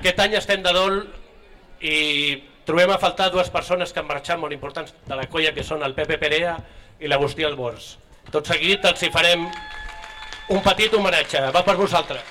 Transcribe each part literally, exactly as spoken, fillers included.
Aquest any estem de dol i trobem a faltar dues persones que han marxat molt importants de la colla, que són el Pepe Perea i l'Agustí Albors. Tot seguit els hi farem un petit homenatge. Va per vosaltres.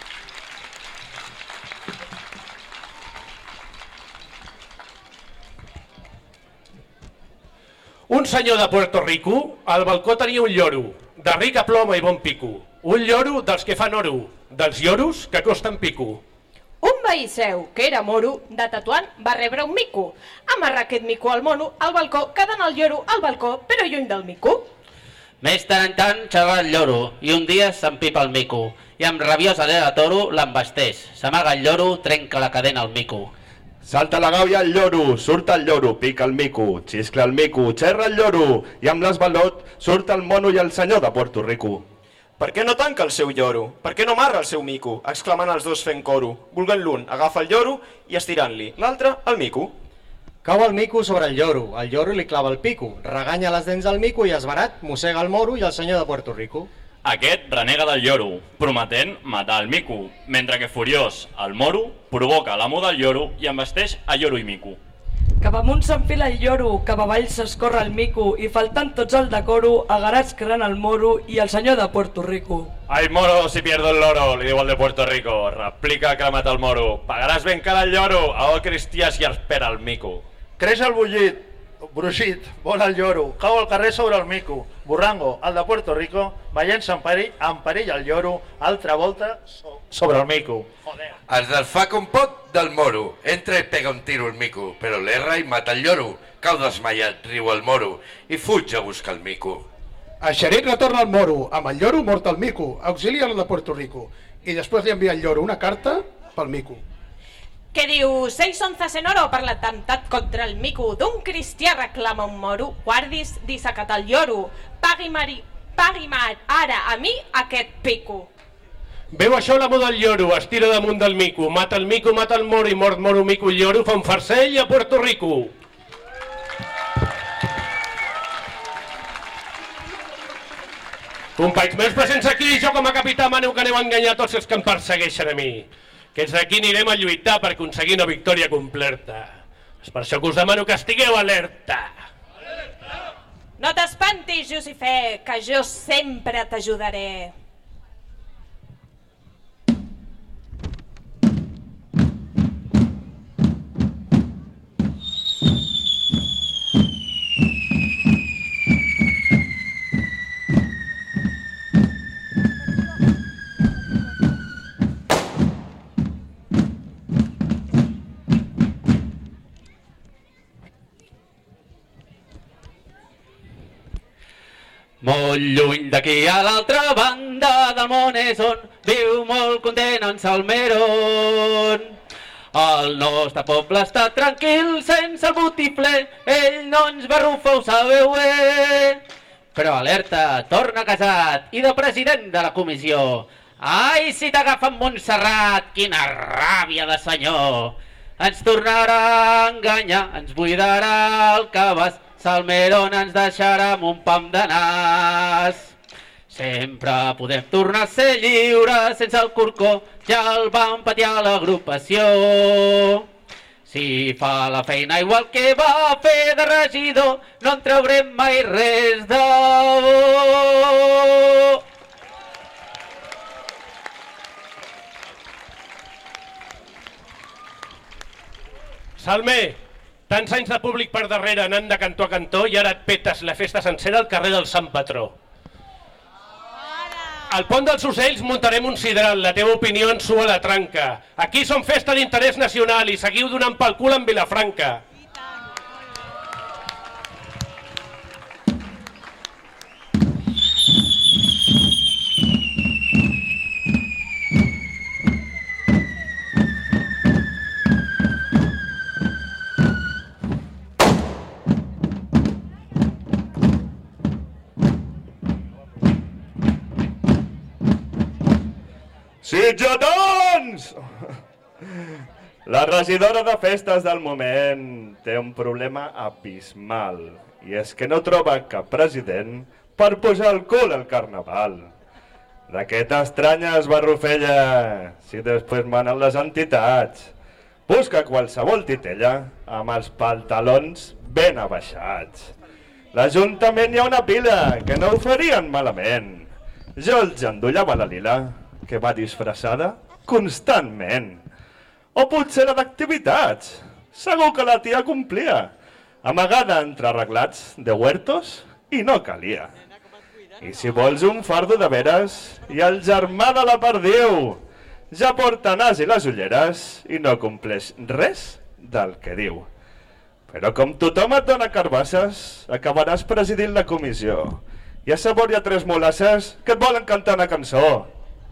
Un senyor de Puerto Rico al balcó tenia un lloro, de rica ploma i bon pico. Un lloro dels que fan oro, dels lloros que costen pico. Un veí seu, que era moro, de Tatuant, va rebre un mico. Amarra aquest mico al mono, al balcó, quedant el lloro al balcó, però lluny del mico. Més tant en tant xerra el lloro, i un dia s'empipa el mico, i amb rabiós alè de toro l'embasteix. S'amaga el lloro, trenca la cadena al mico. Salta la gàbia al lloro, surt el lloro, pica el mico, xiscla el mico, xerra el lloro, i amb l'esbalot surt el mono i el senyor de Puerto Rico. Per què no tanca el seu lloro? Per què no amarra el seu mico? Exclamant els dos fent coro. Volgant l'un, agafa el lloro i estirant-li, l'altre, el mico. Cau el mico sobre el lloro, el lloro li clava el pico, reganya les dents al mico i esbarat mossega el moro i el senyor de Puerto Rico. Aquest renega del lloro, prometent matar el mico, mentre que furiós, el moro provoca l'amo del lloro i embasteix a lloro i mico. Cap amunt s'enfila el lloro, cap avall s'escorre el mico i faltant tots el decoro, agarats creant el moro i el senyor de Puerto Rico. Ay moro, si pierdo el loro, li diu el de Puerto Rico, replica que ha matat el moro. Pagaràs ben cara el lloro, a o cristià si espera el mico. Creix el bullit, brugit, vola el lloro, cau al carrer sobre el mico. Burrango, el de Puerto Rico, veient-se en perill, en perill el lloro, altra volta sobre el mico. Joder. Es desfà com pot del moro, entra i pega un tiro al mico, però l'erra i mata el lloro, cau desmaiat, riu el moro i fuig a buscar el mico. El xeric retorna al moro, amb el lloro mort el mico, auxilia el de Puerto Rico, i després li envia al lloro una carta pel mico. Que diu, seis onzas en oro per l'atemptat contra el mico, d'un cristià reclama un moro, guardis dissacat el lloro, pagui mari, pagui mar, ara a mi aquest pico. Veu això l'amo del lloro, es tira damunt del mico, mata el mico, mata el moro i mort moro mico el lloro, fa un farcell a Puerto Rico. Companys meus presents aquí, jo com a capità mano que aneu a enganyar tots els que em persegueixen a mi. Que és d'aquí anirem a lluitar per aconseguir una victòria completa. És per això que us demano que estigueu alerta. No t'espantis, Josifé, que jo sempre t'ajudaré. Molt lluny d'aquí a l'altra banda del món és on viu molt content en Salmeron. El nostre poble està tranquil sense el botifler, ell no ens barrufa, ho sabeu bé. Però alerta, torna casat i de president de la comissió. Ai, si t'agafa en Montserrat, quina ràbia de senyor. Ens tornarà a enganyar, ens buidarà el cabàs, Salmeron ens deixarà amb un pam de nas. Sempre podem tornar a ser lliures sense el corcó, ja el vam patir a l'agrupació. Si fa la feina igual que va fer de regidor, no en traurem mai res de bo. Salme, tants anys de públic per darrere anant de cantó a cantó i ara et petes la festa sencera al carrer del Sant Patró. Al pont dels ocells muntarem un sidral, la teva opinió ens sua la tranca. Aquí som festa d'interès nacional i seguiu donant pel cul en Vilafranca. Sitjadons! La regidora de festes del moment té un problema abismal i és que no troba cap president per posar el cul al carnaval. De què t'estranya, esbarrufella, si després manen les entitats? busca qualsevol titella amb els pantalons ben abaixats. L'Ajuntament hi ha una pila que no ho farien malament. Jo els endollava la lila, que va disfressada constantment. O potser era d'activitats. Segur que la tia complia, amagada entre arreglats de huertos i no calia. I si vols un fardo de veres, i el germà de la perdiu ja porta nas i les ulleres i no compleix res del que diu. Però com tothom et dona carbasses, acabaràs presidint la comissió. I a sabor hi ha tres molasses que et volen cantar una cançó.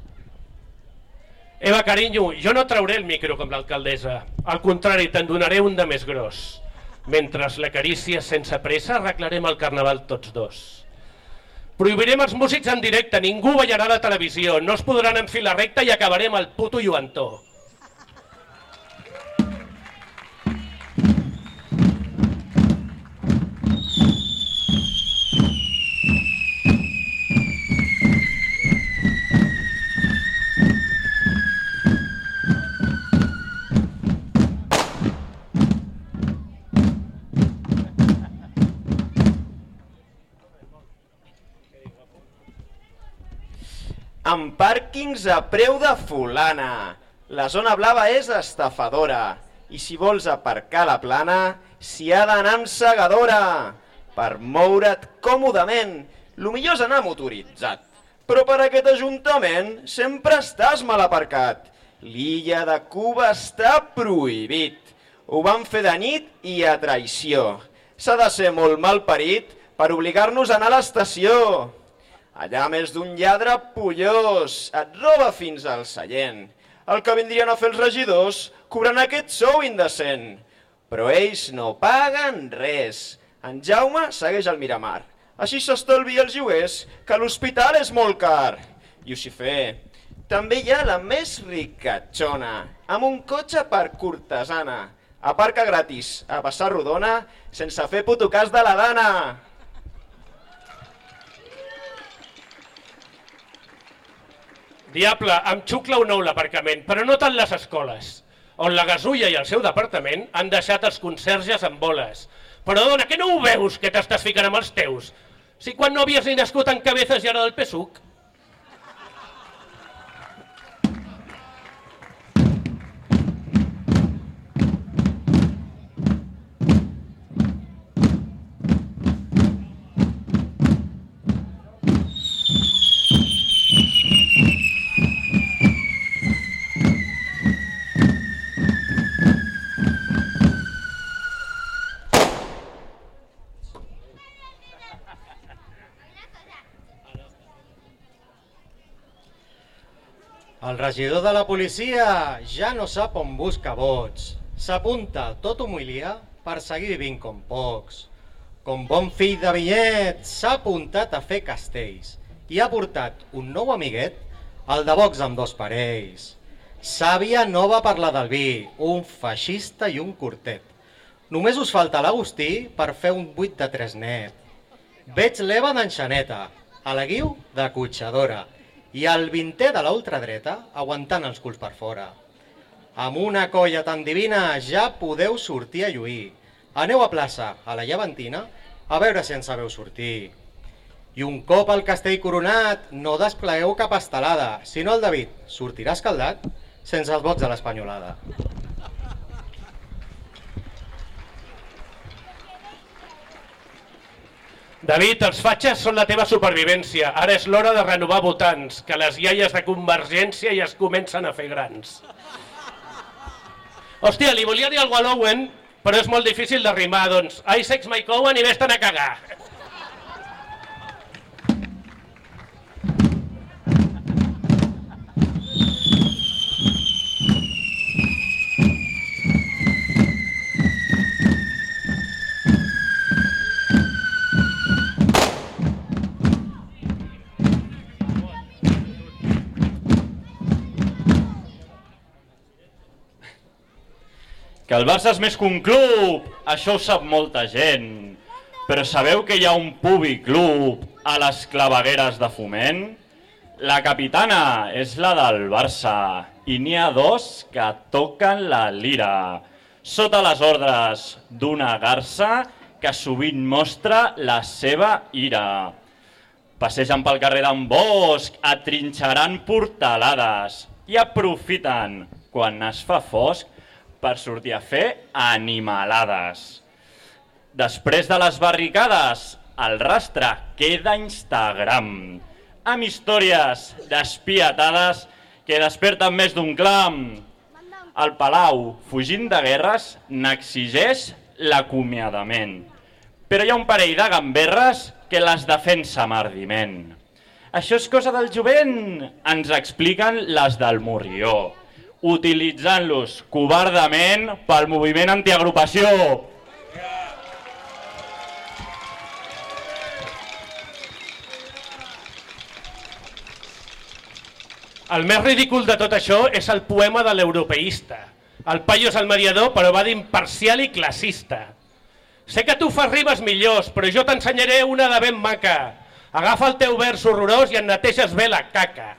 Eva, carinyo, jo no trauré el micro com l'alcaldessa. Al contrari, te'n donaré un de més gros. Mentre l'acarícies sense pressa, arreglarem el carnaval tots dos. Prohibirem els músics en directe, ningú ballarà a la televisió, no es podran enfilar recte i acabarem el puto lluentó. Amb pàrquings a preu de fulana. La zona blava és estafadora. I si vols aparcar la plana, s'hi ha d'anar amb segadora. Per moure't còmodament, lo millor és anar motoritzat. Però per aquest ajuntament sempre estàs mal aparcat. L'illa de Cuba està prohibit. Ho van fer de nit i a traïció. S'ha de ser molt malparit per obligar-nos a anar a l'estació. Allà més d'un lladre pollós et roba fins al seient. El que vindrien a fer els regidors cobrant aquest sou indecent. Però ells no paguen res. En Jaume segueix al Miramar. Així s'estalvia els lloguers, que l'hospital és molt car. Llucifer, també hi ha la més ricatxona, amb un cotxe per cortesana. Aparca gratis a passar rodona sense fer puto cas de la dana. Diable, em xucla un nou l'aparcament, però no tant les escoles, on la Gasulla i el seu departament han deixat els conserges amb boles. Però dona, que no ho veus, que t'estàs ficant amb els teus? Si quan no havies ni nascut en Cabezas i ara del P S U C. El regidor de la policia ja no sap on busca vots. S'apunta tot humilia per seguir vivint com pocs. Com bon fill de Vinyet, s'ha apuntat a fer castells i ha portat un nou amiguet, el de Vox amb dos parells. Sàvia nova per la del vi, un feixista i un curtet. Només us falta l'Agustí per fer un vuit de tres net. Veig l'Eva d'enxaneta, a la Guiu de cotxadora, i el vintè de la ultradreta aguantant els culs per fora. Amb una colla tan divina ja podeu sortir a lluir. Aneu a plaça, a la Llevantina, a veure si en sabeu sortir. I un cop al castell coronat, no desplegueu cap estelada, si no el David sortirà escaldat sense els vots de l'Espanyolada. David, els fatxes són la teva supervivència. Ara és l'hora de renovar votants, que les iaies de Convergència ja es comencen a fer grans. Hòstia, li volia dir alguna cosa a l'Owen, però és molt difícil de rimar, doncs I sex my Cowan i vés-te'n a cagar. Que el Barça és més que un club, això ho sap molta gent. Però sabeu que hi ha un públic club a les clavegueres de Foment? La capitana és la del Barça i n'hi ha dos que toquen la lira, sota les ordres d'una garça que sovint mostra la seva ira. Passegen pel carrer d'en Bosc, atrinxerant portalades i aprofiten, quan es fa fosc, per sortir a fer animalades. Després de les barricades, el rastre queda a Instagram, amb històries despietades que desperten més d'un clam. El Palau, fugint de guerres, n'exigeix l'acomiadament. Però hi ha un parell de gamberres que les defensa amb ardiment. Això és cosa del jovent, ens expliquen les del Morrió, utilitzant-los covardament pel moviment antiagrupació. El més ridícul de tot això és el poema de l'europeista. El paio és el mediador, però va d'imparcial i classista. Sé que tu fas rimes millors, però jo t'ensenyaré una de ben maca. Agafa el teu vers horrorós i en neteges bé la caca.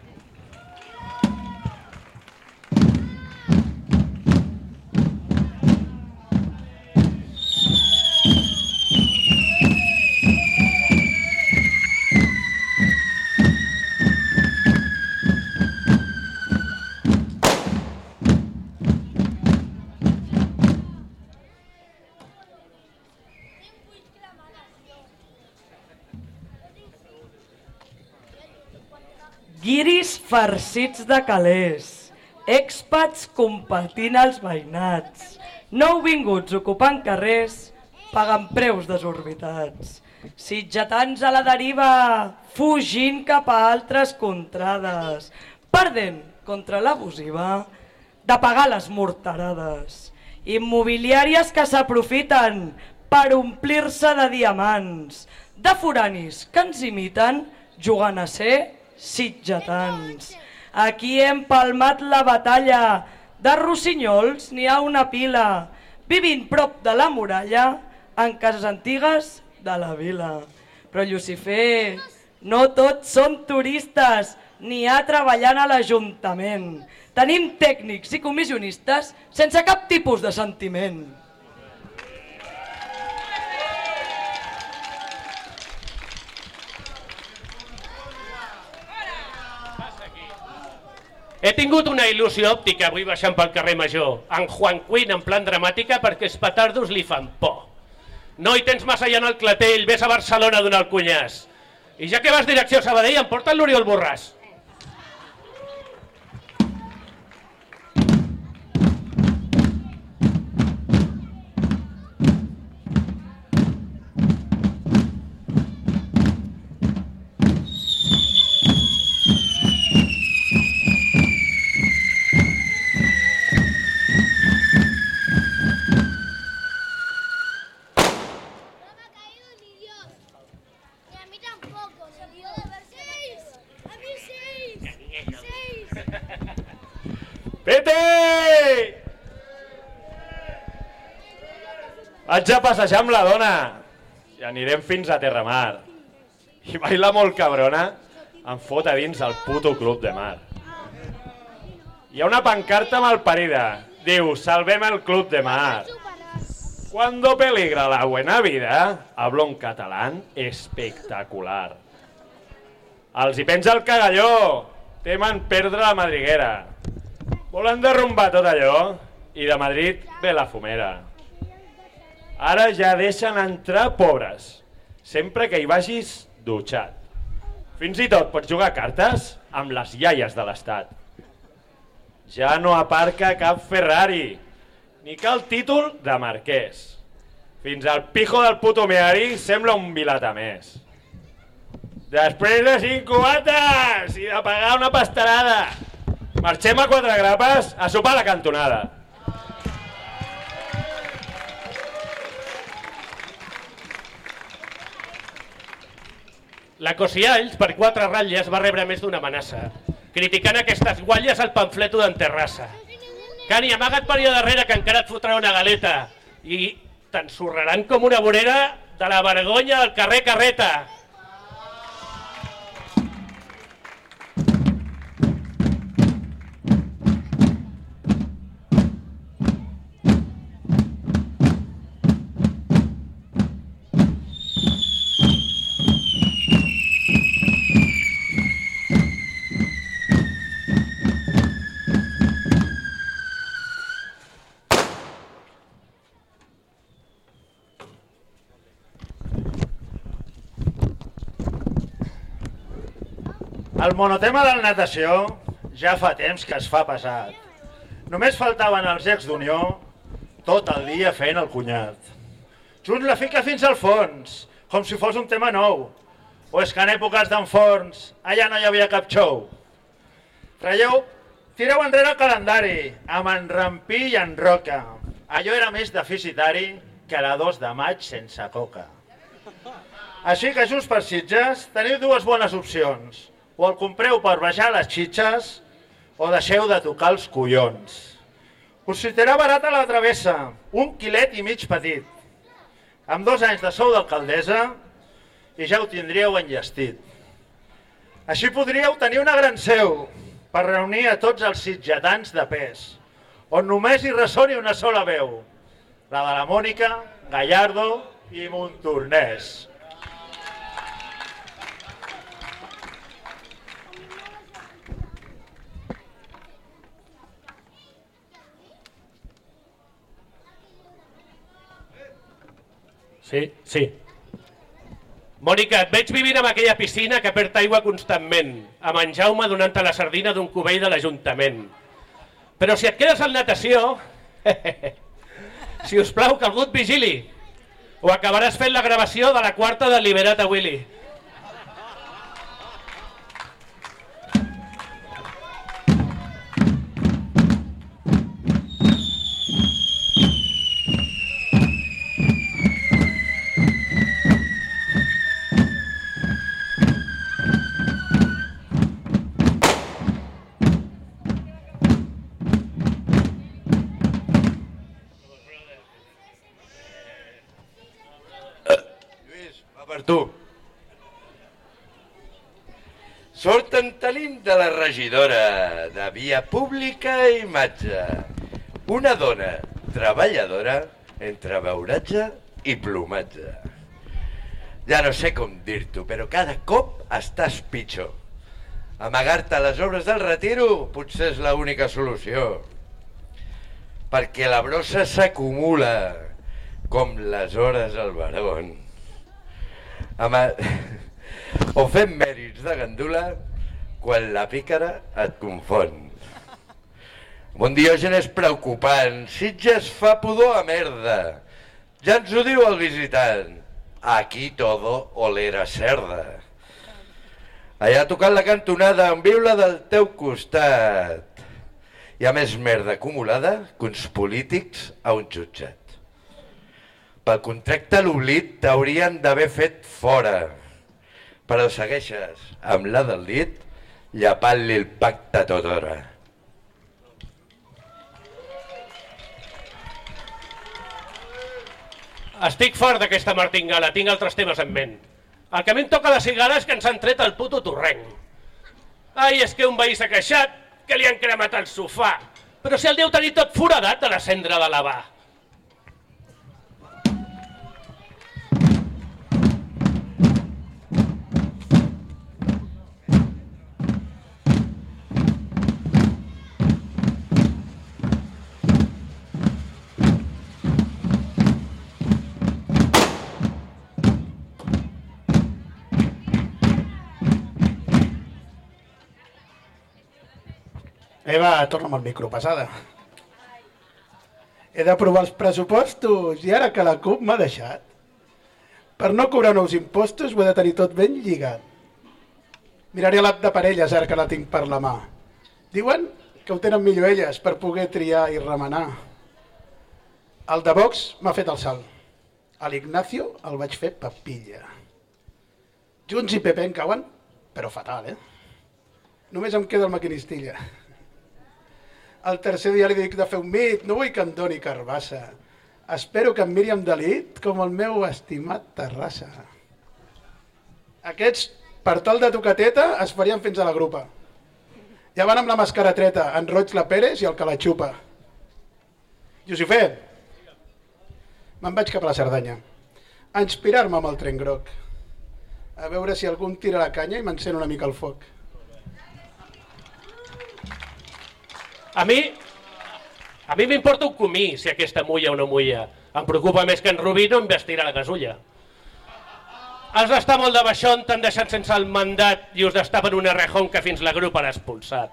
Guiris farcits de calés, expats competint als veïnats, nouvinguts ocupant carrers, pagant preus desorbitats, sitgetans a la deriva, fugint cap a altres contrades, perdent contra l'abusiva de pagar les morterades, immobiliàries que s'aprofiten per omplir-se de diamants, de foranis que ens imiten jugant a ser sitgetans. Aquí hem palmat la batalla, de rossinyols n'hi ha una pila, vivint prop de la muralla, en cases antigues de la vila. Però Llucifer, no tots són turistes, n'hi ha treballant a l'Ajuntament. Tenim tècnics i comissionistes sense cap tipus de sentiment. He tingut una il·lusió òptica avui baixant pel carrer Major, en Juan Quinn en plan dramàtica perquè els petardos li fan por. No hi tens massa allà en el Clatell, vés a Barcelona a donar el cunyàs. I ja que vas direcció a Sabadell, em porta l'Oriol Borràs. Vaig a passejar amb la dona i anirem fins a Terramar. I baila molt cabrona, em fot a dins el puto club de mar. Hi ha una pancarta malparida, diu, salvem el club de mar. Cuando peligra la buena vida, hablo en catalán espectacular. Els hi penja el cagalló, temen perdre la madriguera. Volen derrumbar tot allò i de Madrid ve la fumera. Ara ja deixen entrar pobres, sempre que hi vagis dutxat. Fins i tot pots jugar a cartes amb les iaies de l'Estat. Ja no aparca cap Ferrari, ni cal títol de marquès. Fins al pijo del puto meari sembla un vilata més. Després de cinc cubates i de pagar una pastarada, marxem a quatre grapes a sopar a la cantonada. La Cosialls, per quatre ratlles, va rebre més d'una amenaça, criticant aquestes guatlles al pamfleto d'en Terrassa. Cani, amaga't per allà darrere que encara et fotrà una galeta i t'ensorraran com una vorera de la vergonya del carrer Carreta. El monotema de la natació ja fa temps que es fa pesat. Només faltaven els ex d'Unió tot el dia fent el cunyat. Junts la fica fins al fons, com si fos un tema nou. O és que en èpoques d'enforns allà no hi havia cap show. Traieu, tireu enrere el calendari, amb en Rampí i en Roca. Allò era més deficitari que la dos de maig sense coca. Així que just per Sitges teniu dues bones opcions. O el compreu per baixar les xitxes o deixeu de tocar els collons. Us citarà barata la travessa, un quilet i mig petit. Amb dos anys de sou d'alcaldessa i ja ho tindríeu enllestit. Així podríeu tenir una gran seu per reunir a tots els sitgetans de pes, on només hi ressoni una sola veu, la de la Mònica, Gallardo i Montornès. Sí, sí. Mònica, et veig vivint en aquella piscina que perd aigua constantment, amb en Jaume donant-te la sardina d'un cubell de l'Ajuntament. Però si et quedes en natació, si us plau que algú et vigili, o acabaràs fent la gravació de la quarta de Libera't a Willy. Per tu. Sort en tenim de la regidora de Via Pública i Imatge. Una dona treballadora entre beuratge i plomatge. Ja no sé com dir-t'ho, però cada cop estàs pitjor. Amagar-te a les obres del retiro potser és l'única solució. Perquè la brossa s'acumula com les hores al barón. Ama... o fem mèrits de gandula quan la pícara et confon. Bon Diògenes preocupant, Sitges fa pudor a merda. Ja ens ho diu el visitant. Aquí todo olera cerda. Allà tocant la cantonada amb viula del teu costat. Hi ha més merda acumulada que uns polítics a un jutjat. Pel contracte a l'oblit t'haurien d'haver fet fora, però segueixes amb la del dit llapant-li el pacte tot hora. Estic fort d'aquesta martingala, tinc altres temes en ment. El que a mi em toca la cigala és que ens han tret el puto torrenc. Ai, és que un veí s'ha queixat que li han cremat el sofà, però si el deu tenir tot foradat de la cendra de lavar. Eva, torna'm al micro, passada. He d'aprovar els pressupostos i ara que la CUP m'ha deixat. Per no cobrar nous impostos ho he de tenir tot ben lligat. Miraré l'app de parelles ara que la tinc per la mà. Diuen que ho tenen millor elles per poder triar i remenar. El de Vox m'ha fet el salt. A l'Ignacio el vaig fer papilla. Junts i P P en cauen, però fatal, eh? Només em queda el maquinistilla. El tercer dia li dic de fer un mit, no vull que em doni carbassa. Espero que em miri amb delit com el meu estimat Terrassa. Aquests, per tal de tocar teta, es farien fins a la grupa. Ja van amb la màscara treta, en Roig la Pérez i el que la xupa. Josifé, me'n vaig cap a la Cerdanya, a inspirar-me amb el tren groc, a veure si algú em tira la canya i m'encén una mica el foc. A mi, a mi m'importa un comí si aquesta mulla o no mulla. Em preocupa més que en Rubí no em vestirà la casulla. Has d'estar molt de baixón, t'han deixat sense el mandat i us destapen una rejón que fins la grup han expulsat.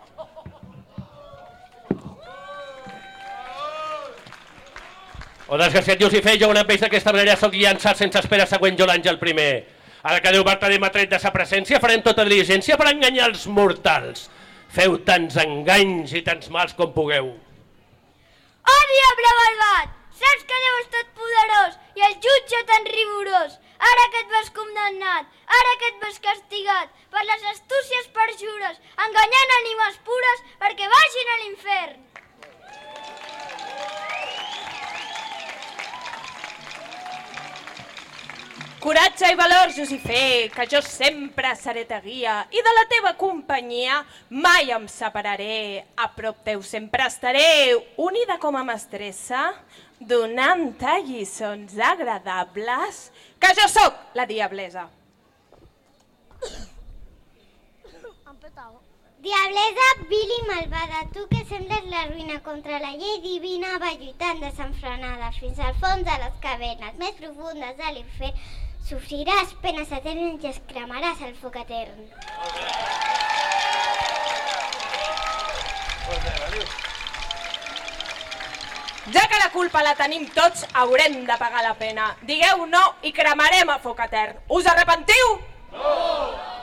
O desgraciat Lucifer, jo una peix d'aquesta manera soc llançat sense espera següent jo l'Àngel primer. Ara que Déu Bartolomé m'ha tret de sa presència farem tota diligència per enganyar els mortals. Feu tants enganys i tants mals com pugueu. Oh, diable malvat! Saps que Déu és tot poderós i el jutge tan rigorós. Ara que et vas condemnat, ara que et vas castigat per les astúcies perjures, enganyant ànimes pures perquè vagin a l'infern. Coratge i valor, Lucifer, que jo sempre seré ta guia i de la teva companyia mai em separaré. A prop teu sempre estaré, unida com a mestressa, donant-te lliçons agradables, que jo sóc la diablesa. Diablesa vil i malvada, tu que sembles la ruïna contra la llei divina, va lluitant desenfrenada fins al fons de les cavernes més profundes de l'infern. Sofriràs penes eternes i es cremaràs al foc etern. Ja que la culpa la tenim tots, haurem de pagar la pena. Digueu no i cremarem a foc etern. Us arrepentiu? No!